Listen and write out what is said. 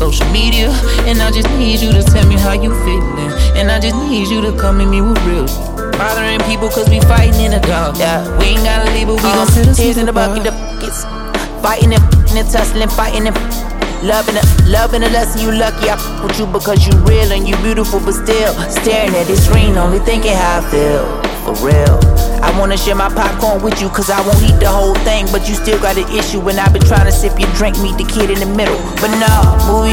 social media. And I just need you to tell me how you feeling. And I just need you to come at me with real. Bothering people cause we fighting in the dark. Yeah, we ain't gotta leave, but we gon' set us tears in the bucket, the buckets. Fighting and tussling, fighting and loving the lesson. You lucky I with you because you real and you beautiful, but still staring at this screen, only thinking how I feel. For real, I wanna share my popcorn with you cause I won't eat the whole thing, but you still got an issue. And I've been trying to sip your drink, meet the kid in the middle. But no, movie